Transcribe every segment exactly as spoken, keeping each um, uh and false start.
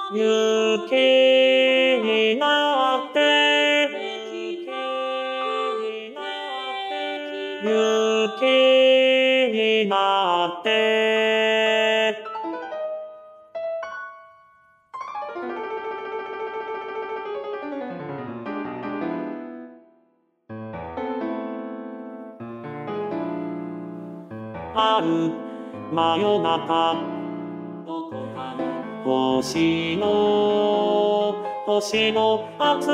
雪になって雪になってある真夜中どこかの星の星の熱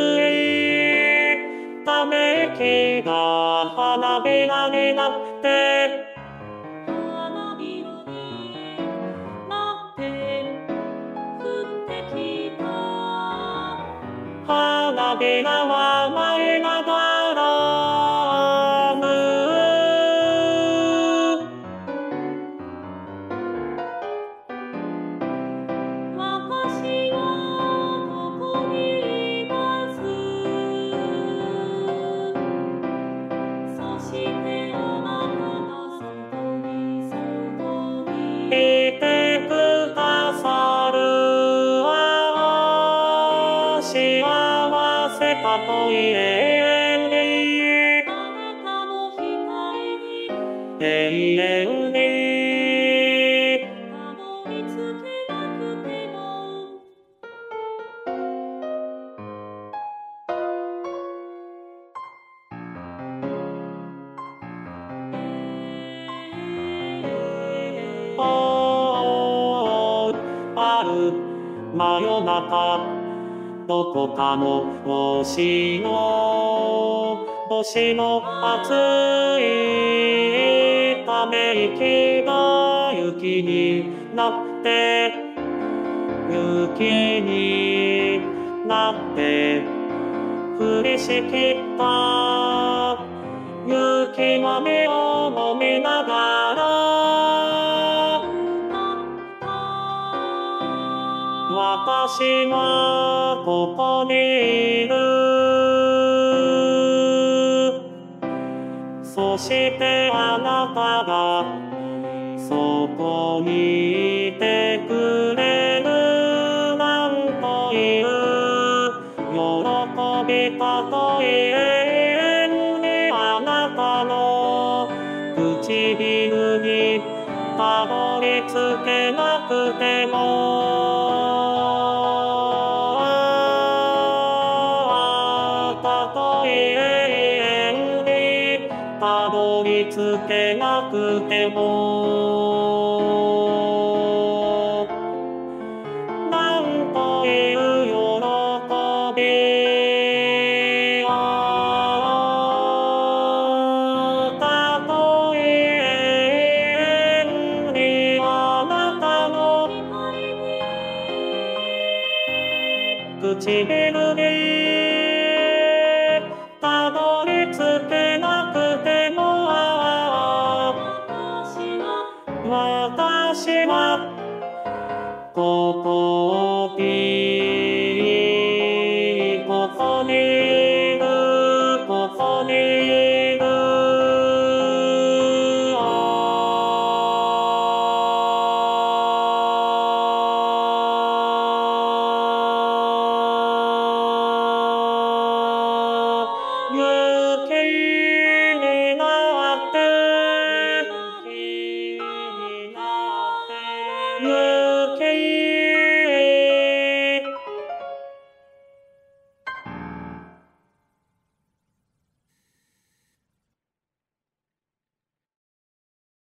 いため息が花びらになって花びらになって降ってきた花びらは舞いながら舞う私はここにいますそしてあなたがそこにそこにいてくださるわ幸せかと言えにあなたの光に永遠にたどり着けなくてもある真夜中どこかの星の星の熱いため息が雪になって雪になって降りしきった雪豆を飲みながら私はここにいるそしてあなたがそこにいてくれるなんという喜びかと永遠にあなたの唇にたどり着けなくてもたどり着けなくてもなんという喜びあたとえ永遠にあなたの唇にたどり着けなくても私はここにここにいるここにいる雪